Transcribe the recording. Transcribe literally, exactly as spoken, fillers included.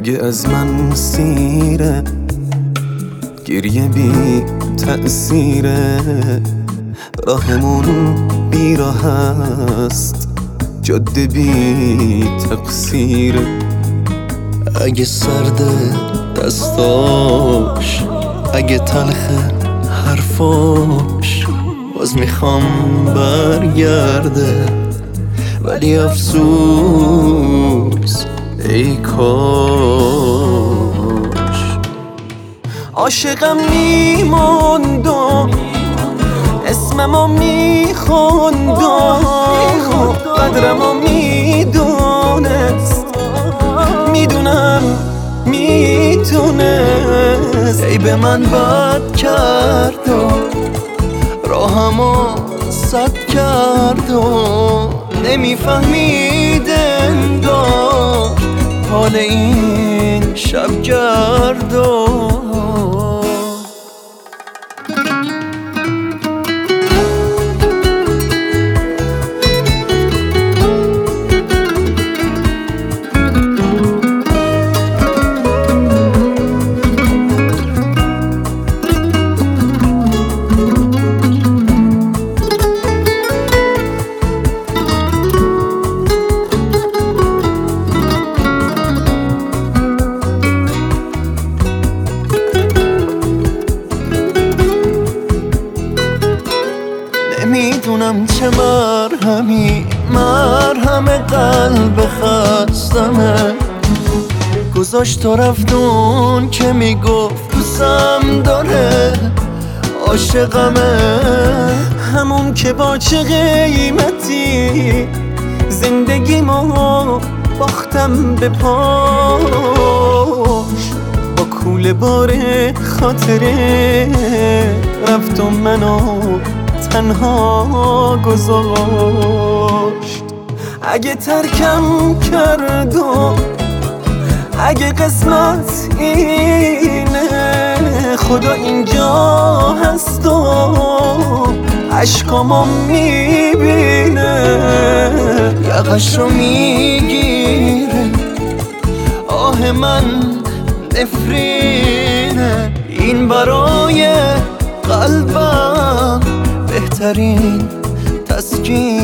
اگه از من سیره گریه بی تأثیره، راهمون بی راه است، جاده بی تقصیره. اگه سرده دستاش، اگه تلخه حرفاش، باز میخوام برگرده، ولی افسوس ای کاش. عاشقم میموندم، اسممو میخوندم، قدرمو میدونست، میدونم میتونست. ای به من بد کرد و راهمو سد کرد و نمیفهمید انگار حال این شب گرد و نمیدونم چه مرهمی مرهم قلب خستمه گذاشت و رفتون که میگفت دوستم داره، عاشقمه، همون که با چه قیمتی زندگیمو باختم به پاش، با کوله بار خاطره رفت و منو تنها گذاشت. اگه ترکم کرد و اگه قسمت اینه، خدا اینجا هست و عشقامو میبینه، یقش رو میگیره، آه من نفرینه، این برای قلبم بهترین تسکین